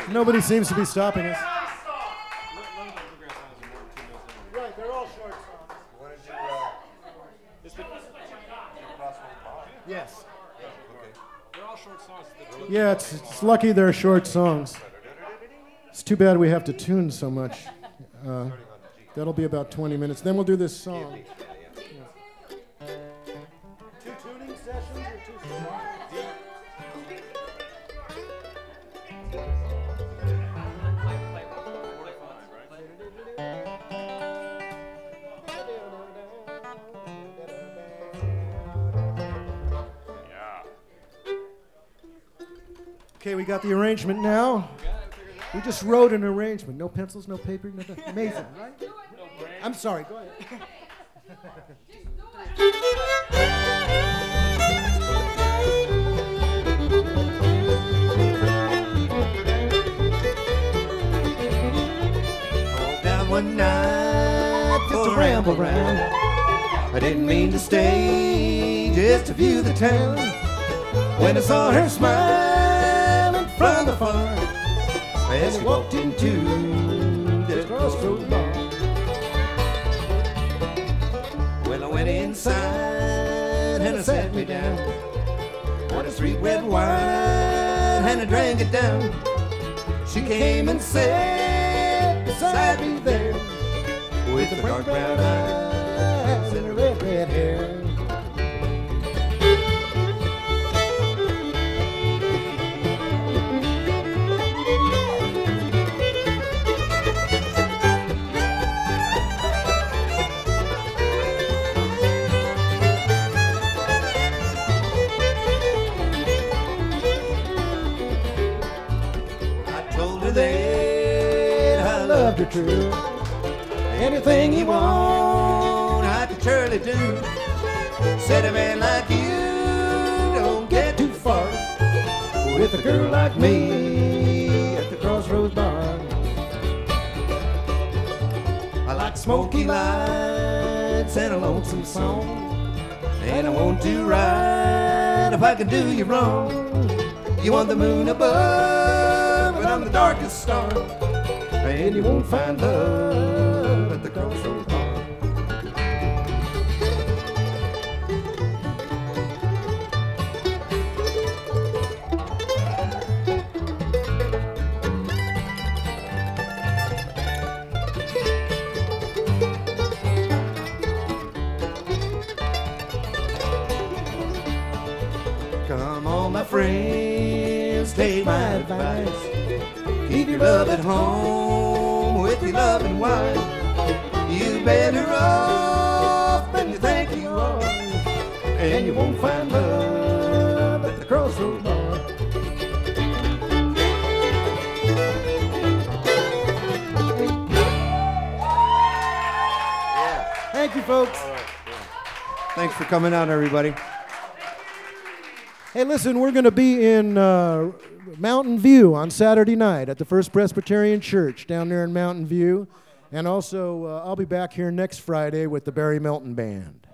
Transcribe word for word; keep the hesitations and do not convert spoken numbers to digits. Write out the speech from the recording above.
Nobody seems to be stopping us. Right, they're all short songs. You want to do uh, this Yes. Okay. They're all short songs. Yeah, it's, it's lucky they're short songs. It's too bad we have to tune so much. Uh, that'll be about twenty minutes. Then we'll do this song. Two tuning sessions or two songs? Okay, we got the arrangement now. We just wrote an arrangement. No pencils, no paper, nothing. Amazing, right? I'm sorry, go ahead. Down one night just to ramble round. I didn't mean to stay just to view the town. When I saw her smiling from afar as she walked into the crossroads bar. Well, I went inside and I sat me down. Got a sweet red wine and I drank it down. She came and sat beside me there with the dark brown eyes and her red, red hair. That I loved her true. Anything you want, I could surely do. Said a man like you don't get too far with a girl like me at the Crossroads Bar. I like smoky lights and a lonesome song, and I want to ride if I can do you wrong. You want the moon above, but I'm the darkest star, and you won't find love at the Crossroads Bar. Come on, my friends, take my advice. Keep your love at home with your loving wife. You better off than you think you are, and you won't find love at the Crossroads Bar. Thank you, folks. Thanks for coming out, everybody. Hey, listen, we're going to be in uh, Mountain View on Saturday night at the First Presbyterian Church down there in Mountain View. And also, uh, I'll be back here next Friday with the Barry Melton Band.